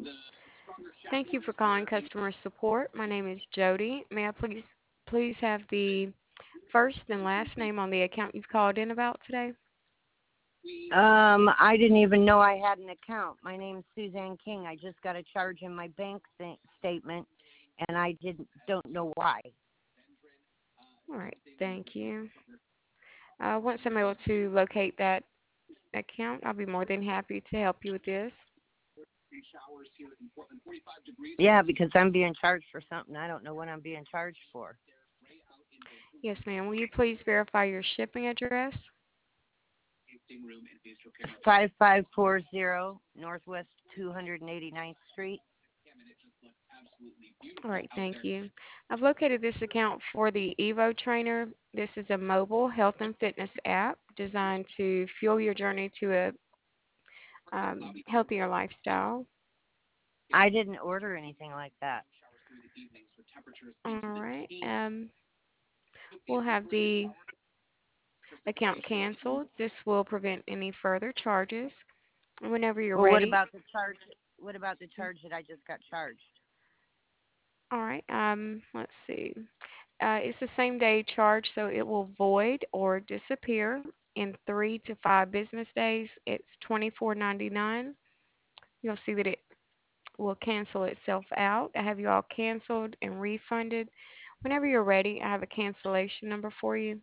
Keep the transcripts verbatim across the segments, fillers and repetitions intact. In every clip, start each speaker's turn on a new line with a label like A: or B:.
A: Thank you for calling customer support. My name is Jody. May I please please have the first and last name on the account you've called in about today?
B: Um, I didn't even know I had an account. My name's Suzanne King. I just got a charge in my bank st- statement, and I didn't don't know why.
A: All right, thank you. Uh, once I'm able to locate that account, I'll be more than happy to help you with this.
B: Yeah, because I'm being charged for something. I don't know what I'm being charged for.
A: Yes, ma'am. Will you please verify your shipping address?
B: five five four zero Northwest two hundred eighty-ninth Street.
A: All right, thank you. I've located this account for the Evo Trainer. This is a mobile health and fitness app designed to fuel your journey to a um, healthier lifestyle.
B: I didn't order anything like that.
A: All right. Um, we'll have the account canceled. This will prevent any further charges. Whenever you're
B: Well, what
A: ready.
B: about the charge? What about the charge that I just got charged?
A: All right. Um, let's see. Uh, it's the same day charge, so it will void or disappear in three to five business days. It's twenty-four ninety-nine. You'll see that it will cancel itself out. I have you all canceled and refunded. Whenever you're ready, I have a cancellation number for you.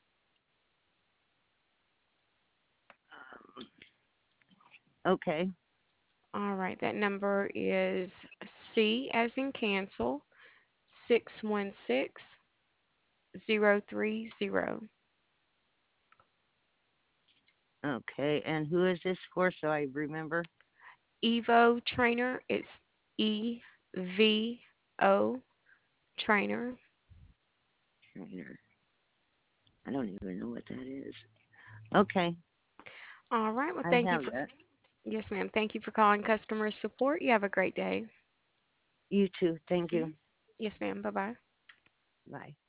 B: Okay.
A: All right, that number is C as in cancel six one six zero three zero.
B: Okay. And who is this for? So I remember.
A: Evo Trainer. It's E V O Trainer.
B: Trainer. I don't even know what that is. Okay.
A: All right. Well,
B: I
A: thank you
B: have
A: for
B: that.
A: yes, ma'am. Thank you for calling customer support. You have a great day.
B: You too. Thank
A: Mhm.
B: you.
A: Yes, ma'am. Bye bye.
B: Bye.